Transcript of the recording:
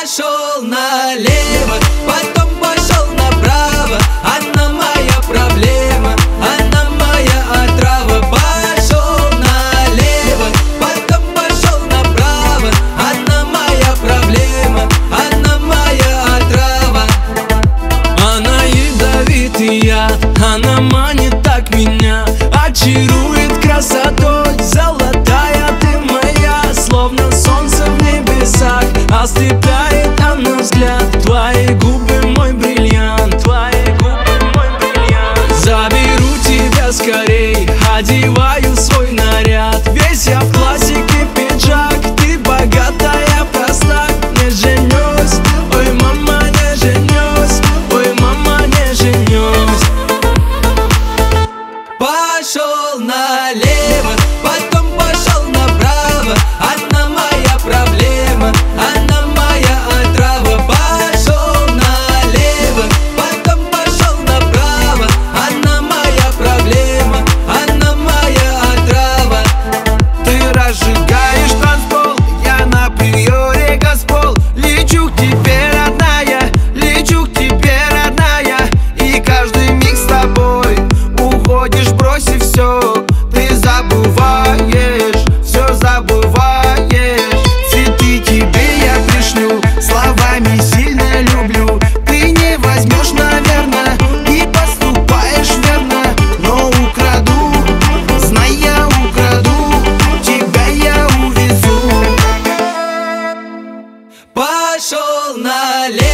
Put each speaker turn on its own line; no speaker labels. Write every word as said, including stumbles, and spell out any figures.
Пошел налево, потом пошел направо. Она моя проблема, она моя отрава. Пошел налево, потом пошел направо. Она моя проблема, она моя отрава. Она ядовитая, она манит так меня, очарует красотой. Золотая ты моя, словно солнце в небесах. Ослепляет она взгляд, твои губы мой бриллиант, твои губы мой бриллиант. Заберу тебя скорей, одеваю свой наряд. Весь я в классике пиджак, ты богатая, проста. Не женюсь, ой, мама, не женюсь, ой, мама, не женюсь. Пошел налево, потом пошел направо. Она моя проблема, она моя отрава. Пошел налево, потом пошел направо. Она моя проблема, она моя отрава.
Ты разжигаешь танцпол, я на приоре Госпол. Лечу к тебе, родная, лечу к тебе, родная. И каждый миг с тобой уходишь, бросив все. Ты забываешь, все забываешь. Цветы тебе я пришлю, словами сильно люблю. Ты не возьмешь, наверное, и поступаешь верно. Но украду, знай, я украду, тебя я увезу.
Пошел налево.